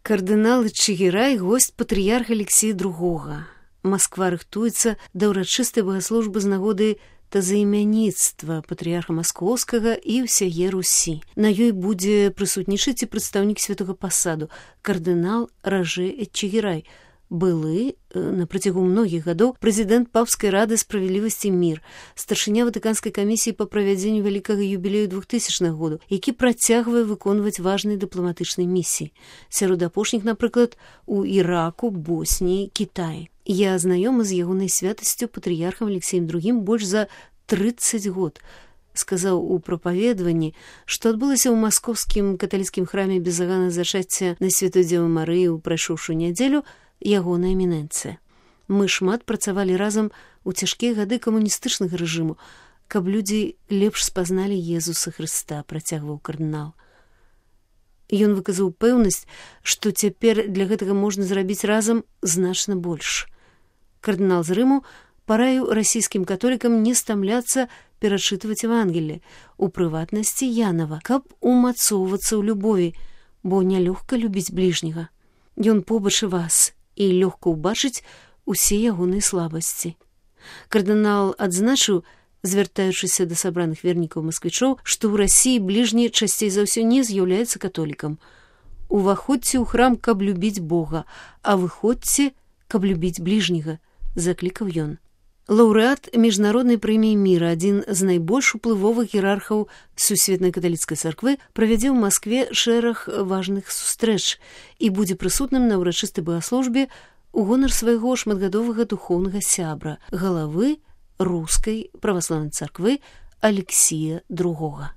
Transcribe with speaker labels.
Speaker 1: Кардынал Чигирай – гость патрыярха Алексея II. Москва рыхтуецца да ўрачыстай багаслужбы з нагоды тазаімяніцтва патрыярха Маскоўскага і ўсяе Русі. На ёй будзе прысутнічаць і прадстаўнік святога пасаду кардынал Ражэ Чигирай, былы на працягу многіх гадоў прэзідэнт Папскай рады справядлівасці і мір, старшыня Ватыканскай камісіі па правядзенню вялікага юбілею 2000 году, які працягвае выконваць важныя дыпламатычныя місіі. Сярод апошніх, напрыклад, у Іраку, Босніі, Кітаі. Я знаёмы з ягонай святасцю патрыярхам Алексеем II больш за 30 год. Сказаў у прапаведаванні, што адбылася ў маскоўскім каталіцкім храме безаганнага зачацця на святой Дзевы Марыі ў прайшоўшую нядзелю ягоная эмінэнцыя. Мы шмат працавалі разам у цяжкія гады камуністычнага рэжыму, каб людзі лепш спазналі Езуса Хрыста, працягваў кардынал. Ён выказаў пэўнасць, што цяпер для гэтага можна зрабіць разам значна больш. Кардынал з Рыму параіў расійскім католікам не стамляцца перачытваць Евангелле, у прыватнасці Янава, каб умацоўвацца ў любові, бо нялёгка любіць бліжняга. Ён побач вас і лёгка ўбачыць усе ягоныя слабасці. Кардынал адзначыў, звяртаючыся да сабраных вернікаў-масквічоў, што ў Расіі бліжні часцей за ўсё не з'яўляецца католікам. Уваходзьце ў храм, каб любіць Бога, а выходзьце, каб любіць бліжняга, заклікаў ён. Лаўрэат міжнароднай прэміі міра, адзін з найбольш уплывовых іерархаў сусветнай каталіцкай царквы, правядзе ў Маскве шэраг важных сустрэч і будзе прысутным на ўрачыстай багаслужбе у гонар свайго шматгадовага духоўнага сябра, галавы рускай праваслаўнай царквы Алексія II.